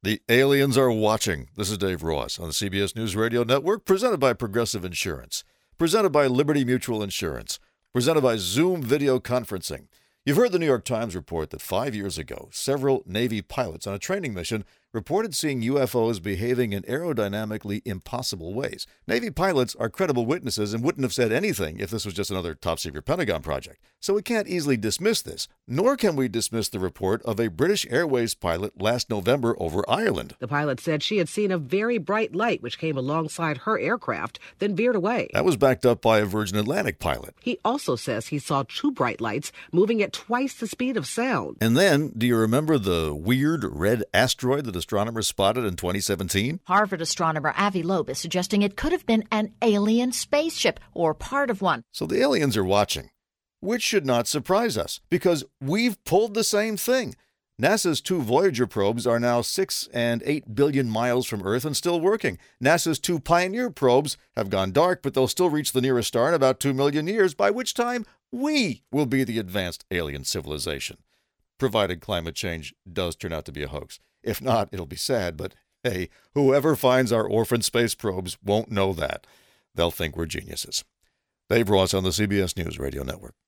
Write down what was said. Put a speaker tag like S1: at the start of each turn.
S1: The aliens are watching. This is Dave Ross on the CBS News Radio Network, presented by Progressive Insurance, presented by Liberty Mutual Insurance, presented by Zoom Video Conferencing. You've heard the New York Times report that 5 years ago, several Navy pilots on a training mission reported seeing UFOs behaving in aerodynamically impossible ways. Navy pilots are credible witnesses and wouldn't have said anything if this was just another top-secret Pentagon project. So we can't easily dismiss this, nor can we dismiss the report of a British Airways pilot last November over Ireland.
S2: The pilot said she had seen a very bright light which came alongside her aircraft, then veered away.
S1: That was backed up by a Virgin Atlantic pilot.
S2: He also says he saw two bright lights moving at twice the speed of sound.
S1: And then, do you remember the weird red asteroid that astronomers spotted in 2017?
S3: Harvard astronomer Avi Loeb is suggesting it could have been an alien spaceship or part of one.
S1: So the aliens are watching, which should not surprise us, because we've pulled the same thing. NASA's two Voyager probes are now 6 and 8 billion miles from Earth and still working. NASA's two Pioneer probes have gone dark, but they'll still reach the nearest star in about 2 million years, by which time we will be the advanced alien civilization, provided climate change does turn out to be a hoax. If not, it'll be sad, but hey, whoever finds our orphan space probes won't know that. They'll think we're geniuses. Dave Ross on the CBS News Radio Network.